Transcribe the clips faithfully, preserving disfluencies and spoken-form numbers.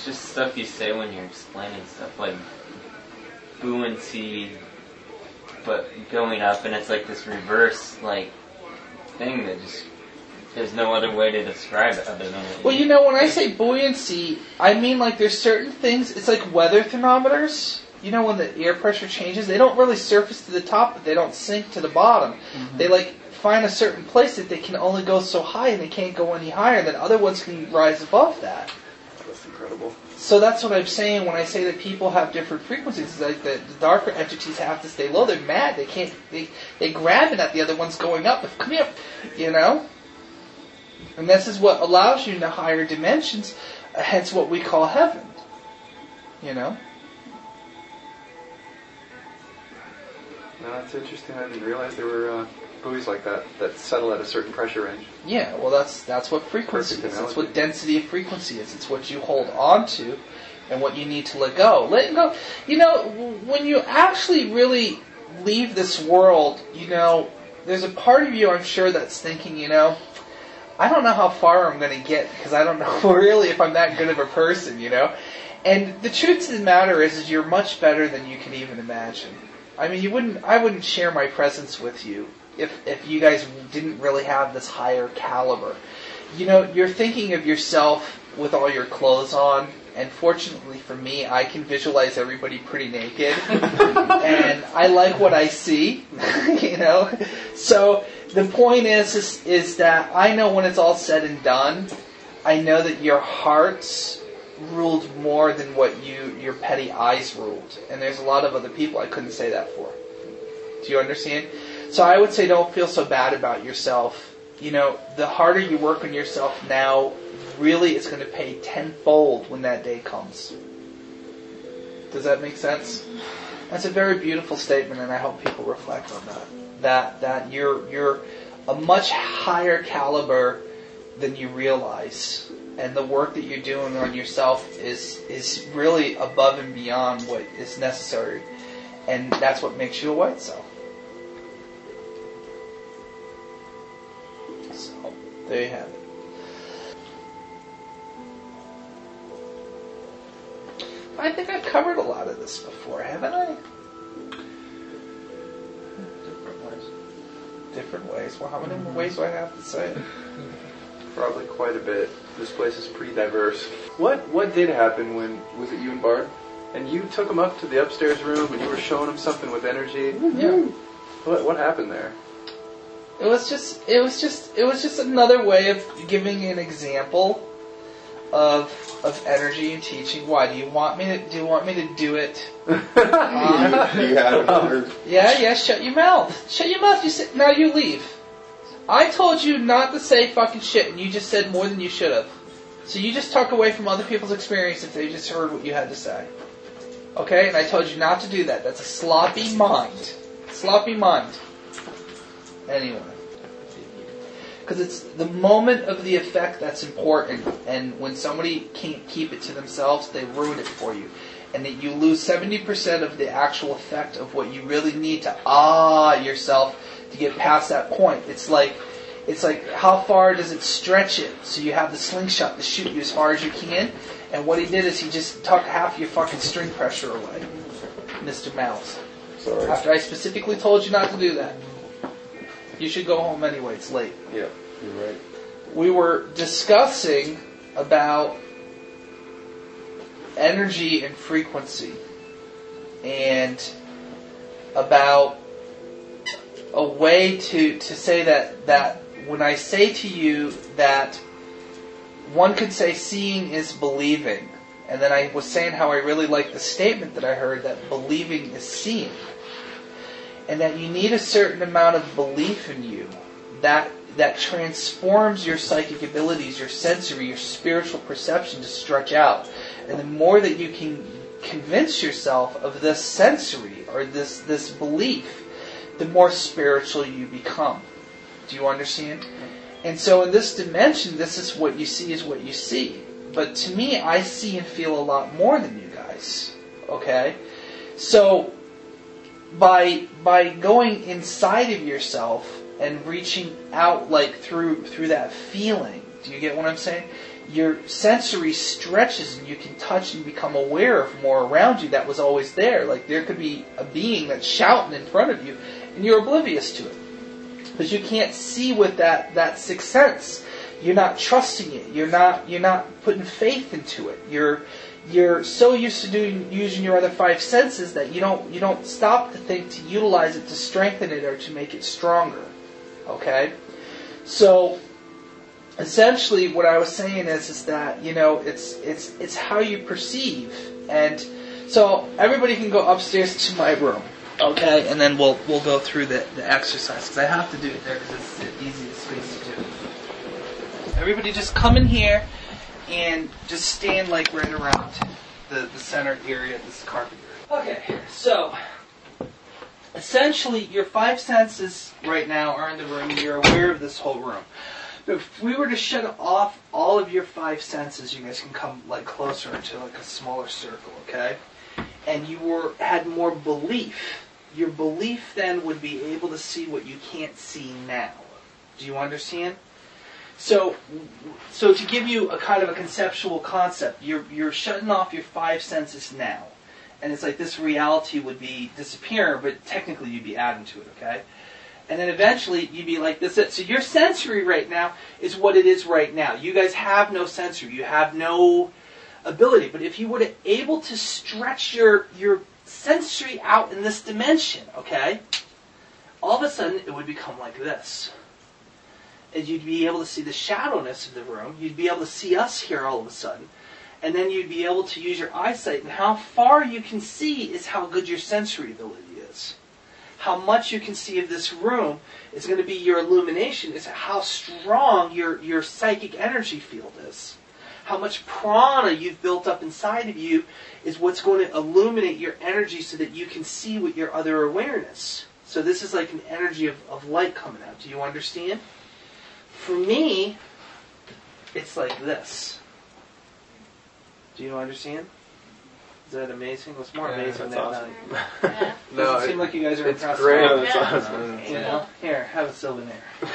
it's just stuff you say when you're explaining stuff, like buoyancy, but going up, and it's like this reverse, like, thing that just, there's no other way to describe it other than... Well, you know, when I say buoyancy, I mean, like, there's certain things, it's like weather thermometers. You know, when the air pressure changes, they don't really surface to the top, but they don't sink to the bottom. Mm-hmm. They, like, find a certain place that they can only go so high, and they can't go any higher, and then other ones can rise above that. That's incredible. So that's what I'm saying when I say that people have different frequencies. It's like the, the darker entities have to stay low. They're mad. They can't. They they grab it at the other one's going up. Come here, you know. And this is what allows you into higher dimensions. Hence, what we call heaven. You know. No, that's interesting. I didn't realize there were uh, buoys like that that settle at a certain pressure range. Yeah, well, that's that's what frequency Perfect is. That's analogy. what density of frequency is. It's what you hold on to and what you need to let go. Let go. You know, when you actually really leave this world, you know, there's a part of you, I'm sure, that's thinking, you know, I don't know how far I'm going to get because I don't know really if I'm that good of a person, you know. And the truth of the matter is, is you're much better than you can even imagine. I mean, you wouldn't. I wouldn't share my presence with you if if you guys didn't really have this higher caliber. You know, you're thinking of yourself with all your clothes on, and fortunately for me, I can visualize everybody pretty naked, and I like what I see. You know, so the point is, is is that I know when it's all said and done, I know that your hearts ruled more than what you your petty eyes ruled. And there's a lot of other people I couldn't say that for. Do you understand? So I would say don't feel so bad about yourself. You know, the harder you work on yourself now, really it's going to pay tenfold when that day comes. Does that make sense? That's a very beautiful statement, and I hope people reflect on that. That that you're you're a much higher caliber than you realize. And the work that you're doing on yourself is is really above and beyond what is necessary. And that's what makes you a white cell. So, there you have it. I think I've covered a lot of this before, haven't I? Different ways. Different ways. Well, how many more ways do I have to say it? Probably quite a bit. This place is pretty diverse. What what did happen when, was it you and Bard? And you took him up to the upstairs room and you were showing him something with energy? Yeah. What what happened there? It was just it was just it was just another way of giving an example of of energy and teaching. Why do you want me to do you want me to do it? Um, yeah, yeah, yeah, shut your mouth. Shut your mouth. You sit now you leave. I told you not to say fucking shit, and you just said more than you should have. So you just talk away from other people's experience if they just heard what you had to say. Okay? And I told you not to do that. That's a sloppy mind. Sloppy mind. Anyway. Because it's the moment of the effect that's important, and when somebody can't keep it to themselves, they ruin it for you. And that you lose seventy percent of the actual effect of what you really need to ah yourself to get past that point. It's like, it's like how far does it stretch it? So you have the slingshot to shoot you as far as you can. And what he did is he just took half your fucking string pressure away, Mister Mouse. Sorry. After I specifically told you not to do that. You should go home anyway. It's late. Yeah, you're right. We were discussing about energy and frequency, and about a way to, to say that, that when I say to you that one could say seeing is believing, and then I was saying how I really like the statement that I heard that believing is seeing, and that you need a certain amount of belief in you that that transforms your psychic abilities, your sensory, your spiritual perception to stretch out. And the more that you can convince yourself of this sensory or this, this belief, the more spiritual you become. Do you understand? And so in this dimension, this is what you see is what you see. But to me, I see and feel a lot more than you guys. Okay? So by by going inside of yourself and reaching out like through through that feeling, do you get what I'm saying? your sensory stretches and you can touch and become aware of more around you that was always there. Like there could be a being that's shouting in front of you and you're oblivious to it. Because you can't see with that, that sixth sense. You're not trusting it. You're not you're not putting faith into it. You're you're so used to doing using your other five senses that you don't you don't stop to think to utilize it to strengthen it or to make it stronger. Okay? So essentially what I was saying is is that, you know, it's it's it's how you perceive. And so everybody can go upstairs to my room. Okay? And then we'll we'll go through the, the exercise because I have to do it there because it's the easiest space to do it. Everybody just come in here and just stand like right around the, the center area, this carpet area. Okay, so essentially your five senses right now are in the room and you're aware of this whole room. But if we were to shut off all of your five senses, you guys can come like closer into like a smaller circle, okay? And you were had more belief. Your belief then would be able to see what you can't see now. Do you understand? So, so to give you a kind of a conceptual concept, you're you're shutting off your five senses now, and it's like this reality would be disappearing, but technically you'd be adding to it, okay? And then eventually you'd be like this. So your sensory right now is what it is right now. You guys have no sensory. You have no ability. But if you were to able to stretch your your sensory out in this dimension, okay, all of a sudden it would become like this. And you'd be able to see the shadowness of the room. You'd be able to see us here all of a sudden. And then you'd be able to use your eyesight. And how far you can see is how good your sensory ability is. How much you can see of this room is going to be your illumination. Is how strong your, your psychic energy field is. How much prana you've built up inside of you is what's going to illuminate your energy so that you can see with your other awareness. So this is like an energy of, of light coming out. Do you understand? For me, it's like this. Do you understand? Is that amazing? What's more Yeah, amazing that's than awesome. that? No, Doesn't it- seem like you guys are it's impressed. great. with That's that. awesome. You know? Here, have a souvenir.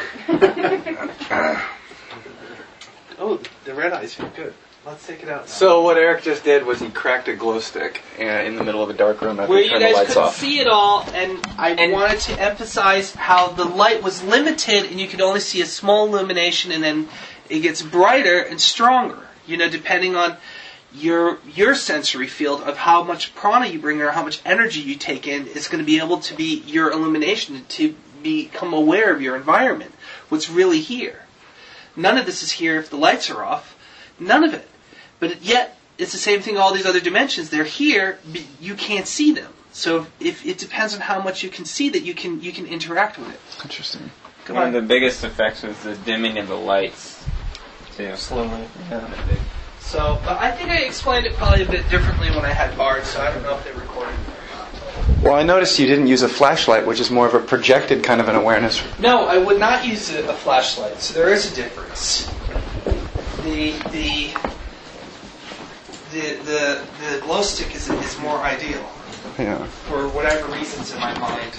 Oh, the red eyes feel good. Let's take it out now. So what Eric just did was he cracked a glow stick uh, in the middle of a dark room after Where he you turned the guys lights couldn't off. see it all, and I And- wanted to emphasize how the light was limited, and you could only see a small illumination, and then it gets brighter and stronger. You know, depending on your your sensory field of how much prana you bring or how much energy you take in, it's going to be able to be your illumination to become aware of your environment. What's really here. None of this is here if the lights are off. None of it. But yet, it's the same thing all these other dimensions. They're here, but you can't see them. So if it depends on how much you can see that you can you can interact with it. Interesting. Come One on. of the biggest effects was the dimming of the lights, too. Slowly. Yeah. So, but I think I explained it probably a bit differently when I had Bard, so I don't know if they recorded it or not. Well, I noticed you didn't use a flashlight, which is more of a projected kind of an awareness. No, I would not use a, a flashlight. So there is a difference. The the the the, the glow stick is is more ideal Yeah. for whatever reasons in my mind.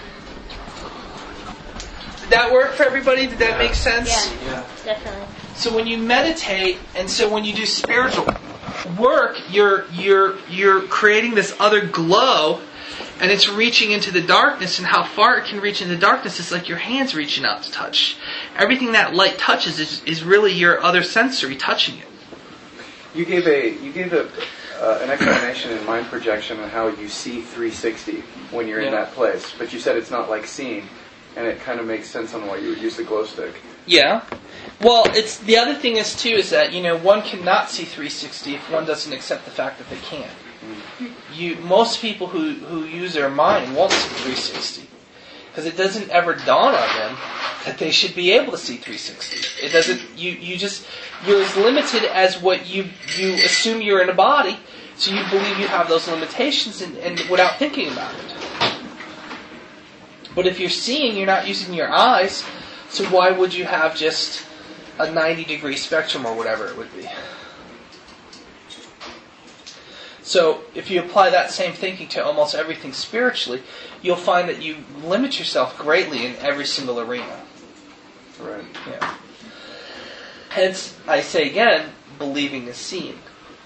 Did that work for everybody? Did that make sense? Yeah, definitely. So when you meditate, and so when you do spiritual work, you're you're you're creating this other glow, and it's reaching into the darkness. And how far it can reach into the darkness is like your hands reaching out to touch. Everything that light touches is is really your other sensory touching it. You gave a you gave a uh, an explanation in mind projection on how you see three sixty when you're in Yeah. that place, but you said it's not like seeing, and it kind of makes sense on why you would use the glow stick. Yeah. Well, it's the other thing is too is that you know one cannot see three sixty if one doesn't accept the fact that they can. You most people who who use their mind won't see three sixty because it doesn't ever dawn on them that they should be able to see three sixty. It doesn't. You you just you're as limited as what you you assume you're in a body, so you believe you have those limitations and, and without thinking about it. But if you're seeing, you're not using your eyes. So why would you have just a ninety degree spectrum or whatever it would be? So if you apply that same thinking to almost everything spiritually, you'll find that you limit yourself greatly in every single arena. Right. Yeah. Hence, I say again, believing is seeing.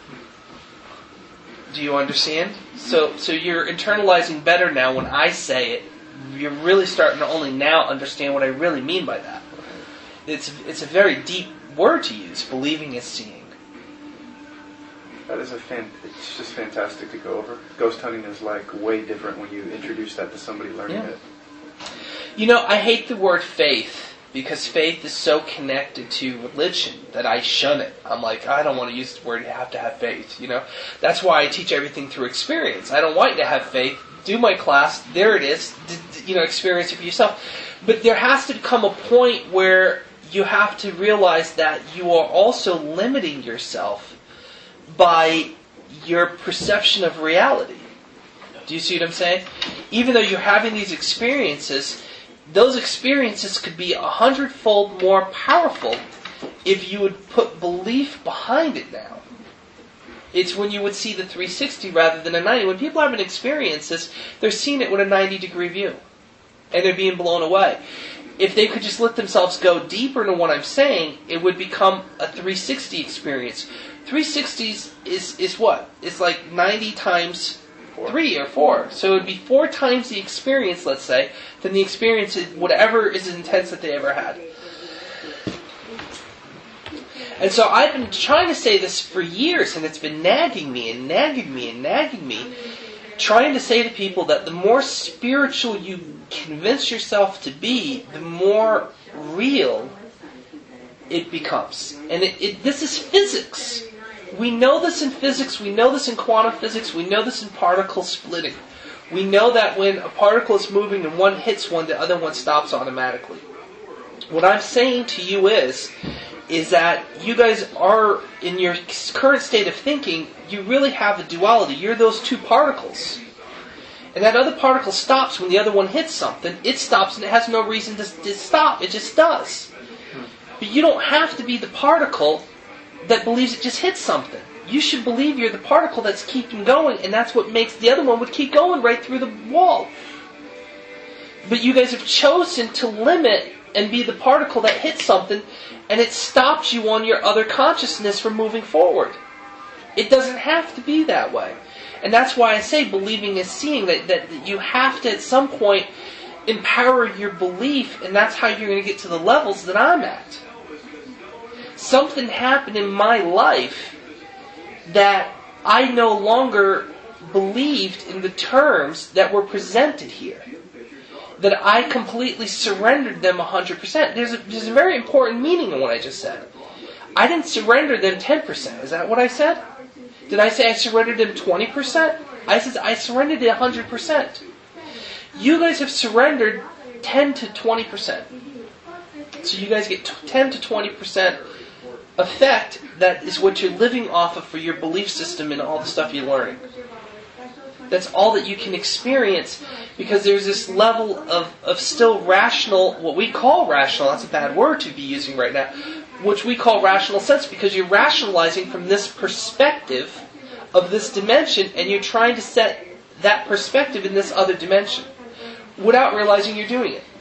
Do you understand? So, so you're internalizing better now when I say it. You're really starting to only now understand what I really mean by that. It's it's a very deep word to use. Believing is seeing. That is a fan. It's just fantastic to go over. Ghost hunting is like way different when you introduce that to somebody learning Yeah. it. You know, I hate the word faith because faith is so connected to religion that I shun it. I'm like, I don't want to use the word. You have to have faith. You know, that's why I teach everything through experience. I don't want you to have faith. Do my class. There it is. D- d- you know, experience it for yourself. But there has to come a point where you have to realize that you are also limiting yourself by your perception of reality. Do you see what I'm saying? Even though you're having these experiences, those experiences could be a hundredfold more powerful if you would put belief behind it now. It's when you would see the three sixty rather than a ninety. When people have an experience, they're seeing it with a ninety degree view. And they're being blown away. If they could just let themselves go deeper into what I'm saying, it would become a three sixty experience. three sixties is, is what? It's like ninety times three or four. So it would be four times the experience, let's say, than the experience of whatever is intense that they ever had. And so I've been trying to say this for years, and it's been nagging me and nagging me and nagging me, trying to say to people that the more spiritual you convince yourself to be, the more real it becomes. And it, it, this is physics. We know this in physics, we know this in quantum physics, we know this in particle splitting. We know that when a particle is moving and one hits one, the other one stops automatically. What I'm saying to you is, is that you guys are, in your current state of thinking, you really have a duality. You're those two particles. And that other particle stops when the other one hits something. It stops and it has no reason to, to stop. It just does. But you don't have to be the particle that believes it just hit something. You should believe you're the particle that's keeping going, and that's what makes the other one would keep going right through the wall. But you guys have chosen to limit and be the particle that hits something, and it stops you on your other consciousness from moving forward. It doesn't have to be that way. And that's why I say believing is seeing, that, that you have to at some point empower your belief, and that's how you're going to get to the levels that I'm at. Something happened in my life that I no longer believed in the terms that were presented here. That I completely surrendered them one hundred percent. There's a, there's a very important meaning in what I just said. I didn't surrender them ten percent. Is that what I said? Did I say I surrendered them twenty percent? I said I surrendered it one hundred percent. You guys have surrendered ten to twenty percent. So you guys get ten to twenty percent effect. That is what you're living off of for your belief system and all the stuff you're learning. That's all that you can experience, because there's this level of, of still rational, what we call rational, that's a bad word to be using right now, which we call rational sense, because you're rationalizing from this perspective of this dimension, and you're trying to set that perspective in this other dimension without realizing you're doing it.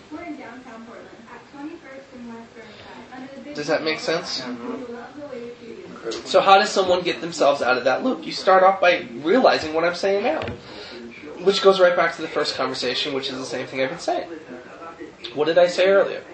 Does that make sense? So how does someone get themselves out of that loop? You start off by realizing what I'm saying now. Which goes right back to the first conversation, which is the same thing I've been saying. What did I say earlier?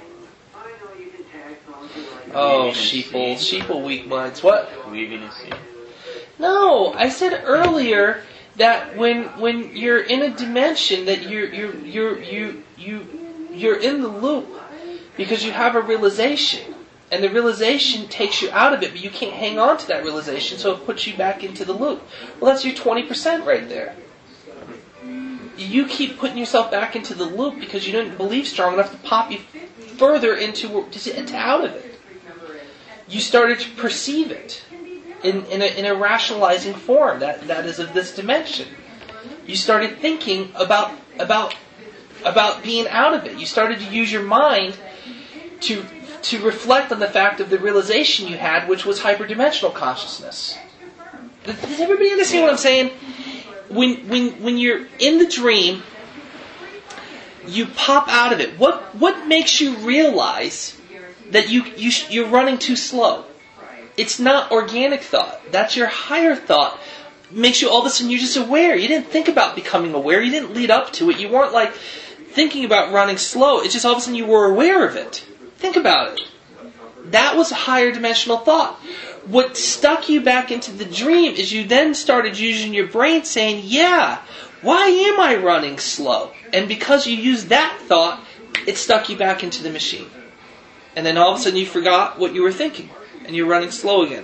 Oh, sheeple. Sheeple weak minds. What? Believing is seeing. No, I said earlier that when when you're in a dimension that you're you're you're you you you're in the loop because you have a realization. And the realization takes you out of it, but you can't hang on to that realization, so it puts you back into the loop. Well, that's your twenty percent right there. You keep putting yourself back into the loop because you didn't believe strong enough to pop you further into, into out of it. You started to perceive it in, in, a, in a rationalizing form that, that is of this dimension. You started thinking about, about, about being out of it. You started to use your mind to... to reflect on the fact of the realization you had, which was hyperdimensional consciousness. Does everybody understand what I'm saying? When when when you're in the dream, you pop out of it. What what makes you realize that you you you're running too slow? It's not organic thought. That's your higher thought. Makes you all of a sudden you're just aware. You didn't think about becoming aware. You didn't lead up to it. You weren't like thinking about running slow. It's just all of a sudden you were aware of it. Think about it. That was a higher dimensional thought. What stuck you back into the dream is you then started using your brain saying, yeah, why am I running slow? And because you used that thought, it stuck you back into the machine. And then all of a sudden you forgot what you were thinking. And you're running slow again.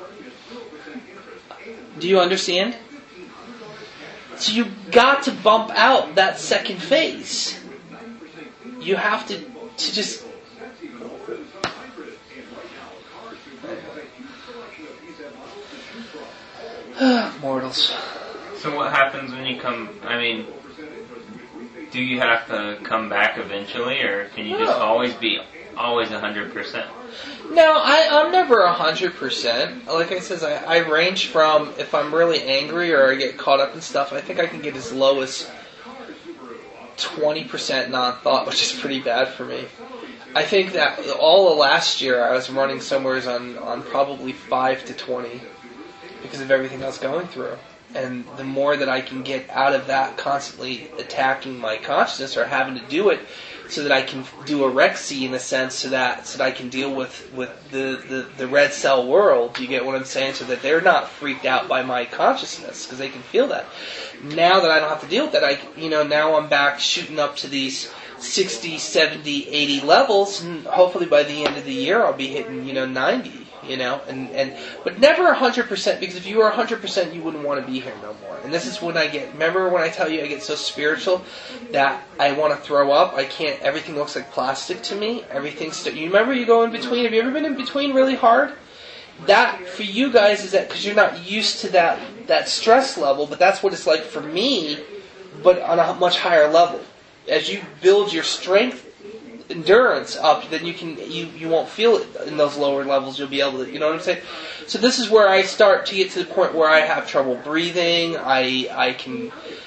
Do you understand? So you've got to bump out that second phase. You have to, to just... Mortals. So what happens when you come, I mean, do you have to come back eventually, or can you just No. always be, always one hundred percent? No, I, I'm never one hundred percent. Like I says, I, I range from, if I'm really angry or I get caught up in stuff, I think I can get as low as twenty percent non-thought, which is pretty bad for me. I think that all of last year I was running somewhere on, on probably five to twenty because of everything I was going through. And the more that I can get out of that constantly attacking my consciousness or having to do it so that I can do a Rexy in a sense so that so that I can deal with, with the, the, the red cell world, you get what I'm saying? So that they're not freaked out by my consciousness because they can feel that. Now that I don't have to deal with that, I, you know, now I'm back shooting up to these sixty, seventy, eighty levels, and hopefully by the end of the year I'll be hitting, you know, ninety. You know, and, and but never one hundred percent, because if you were one hundred percent, you wouldn't want to be here no more. And this is when I get, remember when I tell you I get so spiritual that I want to throw up? I can't, everything looks like plastic to me. Everything's, st- you remember you go in between? Have you ever been in between really hard? That, for you guys, is that because you're not used to that, that stress level, but that's what it's like for me, but on a much higher level. As you build your strength, endurance up, then you can you, you won't feel it in those lower levels. You'll be able to, you know what I'm saying? So this is where I start to get to the point where I have trouble breathing. I I can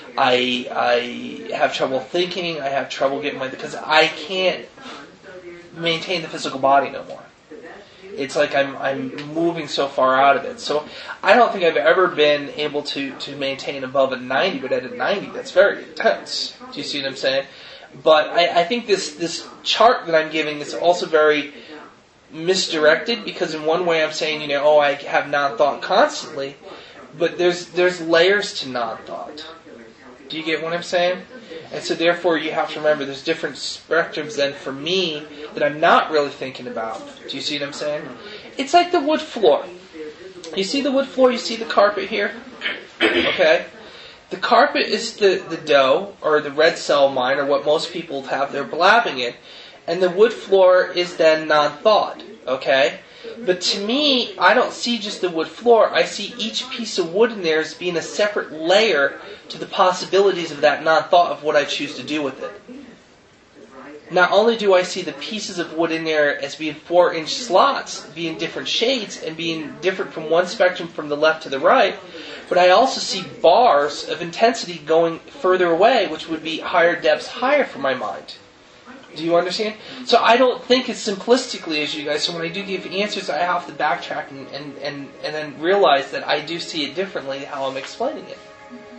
I I have trouble thinking. I have trouble getting my because I can't maintain the physical body no more. It's like I'm I'm moving so far out of it. So I don't think I've ever been able to to maintain above a ninety, but at a ninety, that's very intense. Do you see what I'm saying? But I, I think this, this chart that I'm giving is also very misdirected because in one way I'm saying, you know, oh, I have non-thought constantly, but there's there's layers to non-thought. Do you get what I'm saying? And so therefore you have to remember there's different spectrums then for me that I'm not really thinking about. Do you see what I'm saying? It's like the wood floor. You see the wood floor? You see the carpet here? Okay? The carpet is the, the dough, or the red cell mind, or what most people have their blabbing in. And the wood floor is then non-thought, okay? But to me, I don't see just the wood floor. I see each piece of wood in there as being a separate layer to the possibilities of that non-thought of what I choose to do with it. Not only do I see the pieces of wood in there as being four-inch slots, being different shades, and being different from one spectrum from the left to the right, but I also see bars of intensity going further away, which would be higher depths higher for my mind. Do you understand? So I don't think as simplistically as you guys. So when I do give answers, I have to backtrack and, and, and, and then realize that I do see it differently how I'm explaining it.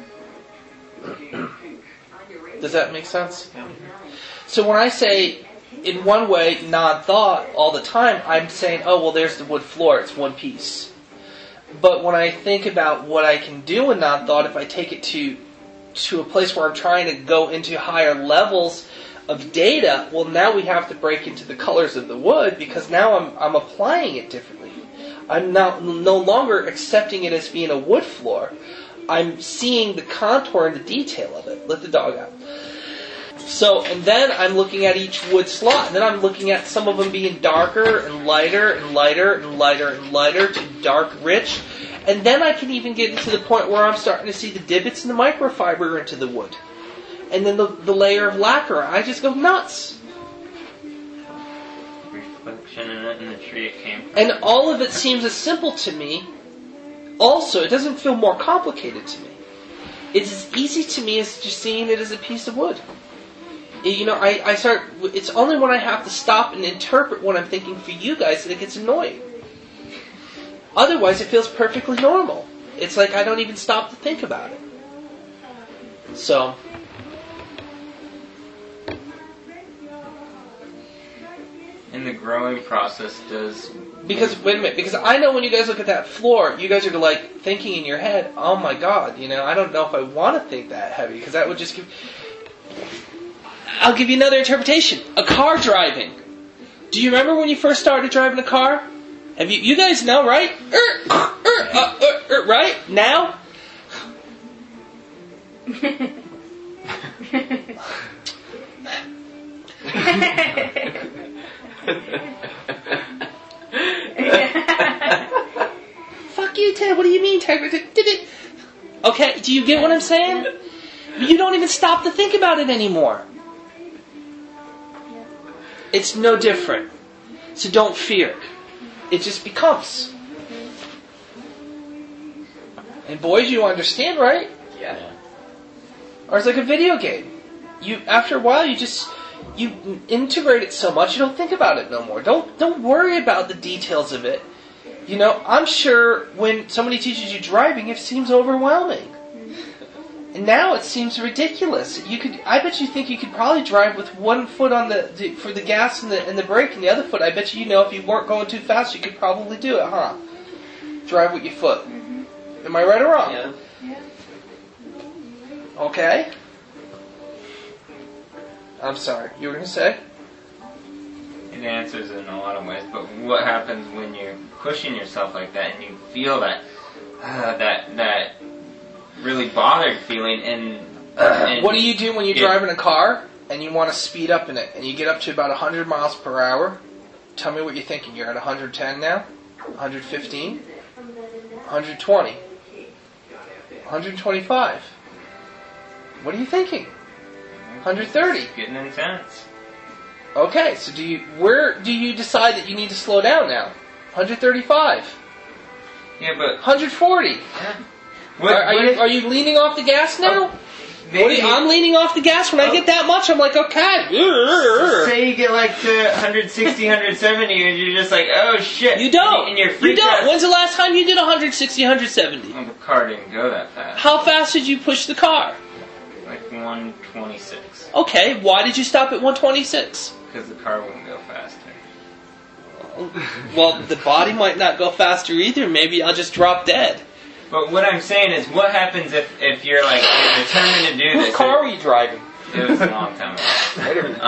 Does that make sense? So when I say, in one way, non-thought all the time, I'm saying, oh, well, there's the wood floor. It's one piece. But when I think about what I can do in non-thought, if I take it to to a place where I'm trying to go into higher levels of data, well, now we have to break into the colors of the wood because now I'm I'm applying it differently. I'm now no longer accepting it as being a wood floor. I'm seeing the contour and the detail of it. Let the dog out. So, and then I'm looking at each wood slot, and then I'm looking at some of them being darker and lighter and lighter and lighter and lighter to dark rich. And then I can even get to the point where I'm starting to see the divots and the microfiber into the wood. And then the, the layer of lacquer. I just go nuts. Reflection in it in the tree it came from. And all of it seems as simple to me. Also, it doesn't feel more complicated to me. It's as easy to me as just seeing it as a piece of wood. You know, I, I start, it's only when I have to stop and interpret what I'm thinking for you guys that it gets annoying. Otherwise, it feels perfectly normal. It's like I don't even stop to think about it. So, In the growing process, does because wait a minute, because I know when you guys look at that floor, you guys are like thinking in your head, "Oh my God, you know, I don't know if I want to think that heavy," because that would just give. I'll give you another interpretation. A car driving. Do you remember when you first started driving a car? Have you? You guys know, right? Er, er, uh, er, er, right now. Fuck you, Ted. What do you mean, Ted? Okay, do you get what I'm saying? You don't even stop to think about it anymore. It's no different. So don't fear. It just becomes. And boys, you understand, right? yeah. Or it's like a video game. You after a while, you just you integrate it so much you don't think about it no more. Don't don't worry about the details of it. You know, I'm sure when somebody teaches you driving, it seems overwhelming. And now it seems ridiculous. You could, I bet you think you could probably drive with one foot on the, the for the gas and the and the brake, and the other foot. I bet you, you know, if you weren't going too fast, you could probably do it, huh? Drive with your foot. Mm-hmm. Am I right or wrong? Yeah. Yeah. Okay. I'm sorry. You were going to say? It answers in a lot of ways, but what happens when you're pushing yourself like that and you feel that uh, that that really bothered feeling and, and what do you do when you're it, driving a car and you want to speed up in it and you get up to about one hundred miles per hour? Tell me what you're thinking. You're at one hundred ten now? one hundred fifteen? one hundred twenty? one hundred twenty-five? What are you thinking? one hundred thirty? It's getting intense. Okay, so do you where do you decide that you need to slow down now? one hundred thirty-five? Yeah, but one hundred forty? what, are, are, what you, if, are you leaning off the gas now? Oh, What are you, I'm leaning off the gas. When I get that much, I'm like, okay. Say you get like to one hundred sixty, one hundred seventy, and you're just like, oh shit. You don't. And you're You freaked don't. out. When's the last time you did one hundred sixty, one hundred seventy? Well, the car didn't go that fast. How fast did you push the car? Like one twenty-six. Okay, why did you stop at one twenty-six? Because the car wouldn't go faster. Well, the body might not go faster either. Maybe I'll just drop dead. But what I'm saying is, what happens if, if you're like determined to do Whose this? car were you driving? It was a long time ago.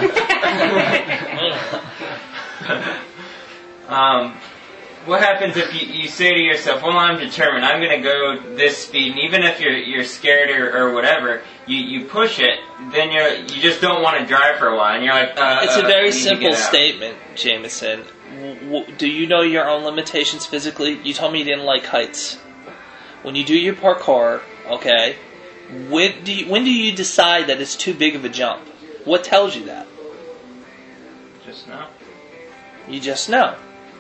Um, um, what happens if you, you say to yourself, well, I'm determined, I'm going to go this speed, and even if you're you're scared or, or whatever, you, you push it, then you're, you just don't want to drive for a while, and you're like, uh, It's a uh, I very need to simple get out. statement, Jameson. W- w- do you know your own limitations physically? You told me you didn't like heights. When you do your parkour, okay, when do you, when do you decide that it's too big of a jump? What tells you that? Just now. You just know.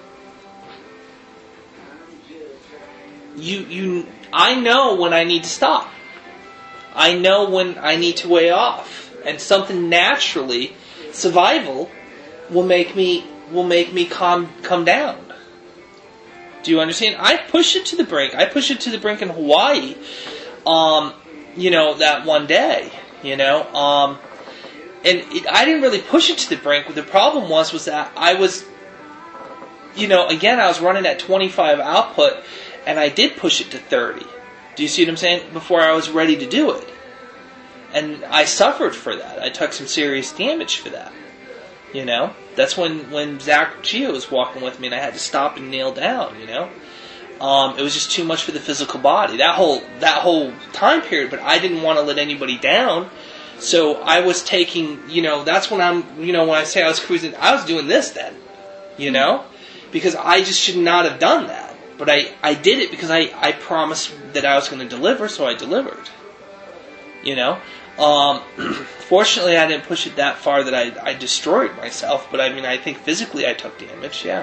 You you I know when I need to stop. I know when I need to weigh off, and something naturally, survival, will make me will make me calm come down. Do you understand? I push it to the brink. I push it to the brink in Hawaii. Um, you know, that one day. You know, um, and it, I didn't really push it to the brink. What the problem was was that I was, you know, again I was running at twenty-five output, and I did push it to thirty. Do you see what I'm saying? Before I was ready to do it, and I suffered for that. I took some serious damage for that. You know, that's when, when Zach Gio was walking with me and I had to stop and kneel down, you know. Um, it was just too much for the physical body. That whole that whole time period, but I didn't want to let anybody down. So I was taking, you know, that's when I'm, you know, when I say I was cruising, I was doing this then, you know, because I just should not have done that. But I, I did it because I, I promised that I was going to deliver, so I delivered, you know. Um, fortunately, I didn't push it that far that I, I destroyed myself, but I mean, I think physically I took damage, yeah.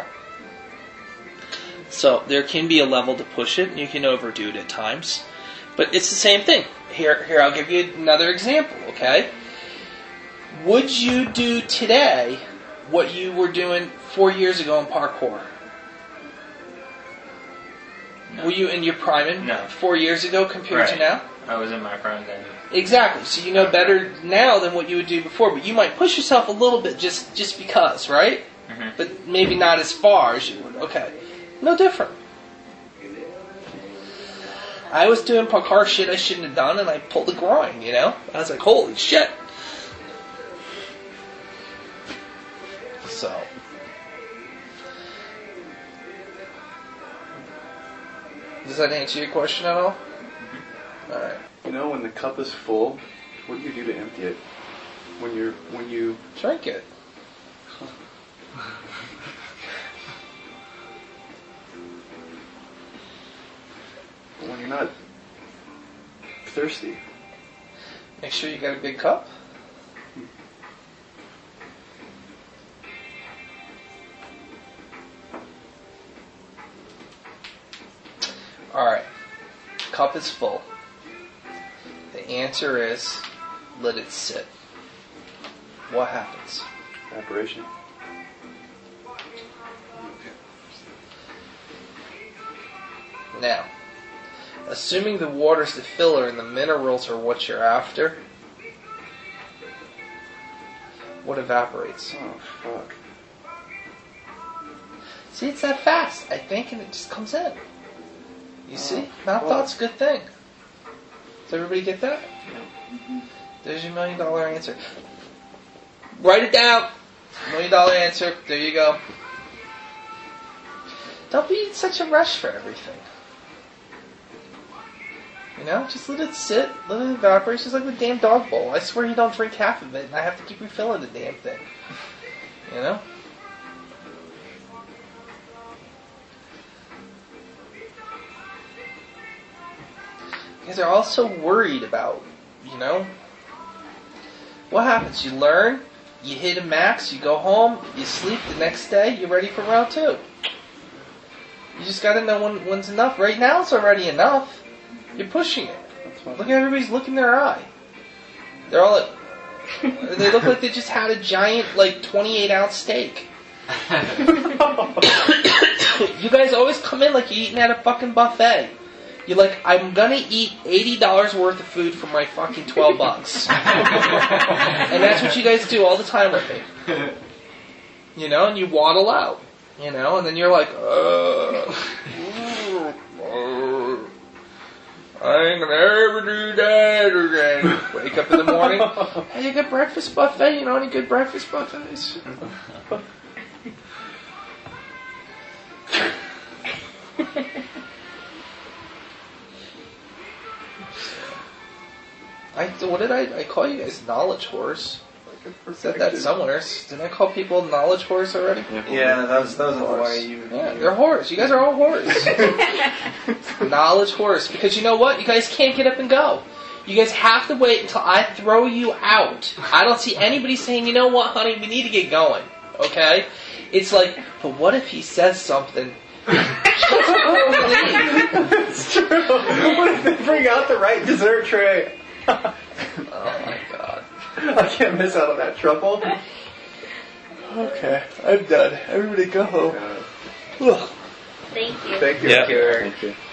So there can be a level to push it, and you can overdo it at times. But it's the same thing. Here, here, I'll give you another example, okay? Would you do today what you were doing four years ago in parkour? No. Were you in your prime No. four years ago compared to Right. now? I was in my prime then. Exactly. So you know better now than what you would do before, but you might push yourself a little bit just just because, right? Mm-hmm. But maybe not as far as you would. Okay. No different. I was doing parkour shit I shouldn't have done, and I pulled a groin, you know? I was like, holy shit. So. Does that answer your question at all? Alright. You know, when the cup is full, what do you do to empty it? When you're when you Drink it. when you're not thirsty. Make sure you got a big cup. Alright. Cup is full. The answer is let it sit. What happens? Evaporation. Now, assuming the water's the filler and the minerals are what you're after, what evaporates? Oh fuck. See, it's that fast, I think, and it just comes in. You see? Oh, Not well. thought's a good thing. Does everybody get that? There's your million dollar answer. Write it down. Million dollar answer. There you go. Don't be in such a rush for everything. You know, just let it sit, let it evaporate. It's just like the damn dog bowl. I swear you don't drink half of it, and I have to keep refilling the damn thing. You know? You guys are all so worried about, you know? What happens? You learn, you hit a max, you go home, you sleep, the next day, you're ready for round two. You just gotta know when, when's enough. Right now it's already enough. You're pushing it. Look at everybody's look in their eye. They're all like, they look like they just had a giant, like, twenty-eight ounce steak. You guys always come in like you're eating at a fucking buffet. You're like, I'm gonna eat eighty dollars worth of food for my fucking twelve bucks. And that's what you guys do all the time with me. You know, and you waddle out. You know, and then you're like, uh, I ain't gonna ever do that again. Wake up in the morning, hey, you got breakfast buffet? You know any good breakfast buffets? I, what did I, I call you guys knowledge whores? I said that somewhere. Didn't I call people knowledge whores already? Yeah, that was, that was the way you... Yeah, they're whores. You guys are all whores. Knowledge whores. Because you know what? You guys can't get up and go. You guys have to wait until I throw you out. I don't see anybody saying, you know what, honey, we need to get going. Okay? It's like, but what if he says something? It's true. What if they bring out the right dessert tray? Oh my god. I can't miss out on that truffle. Okay, I'm done. Everybody go home. Uh, Ugh. Thank you. Thank you. Yeah. Thank you. Thank you.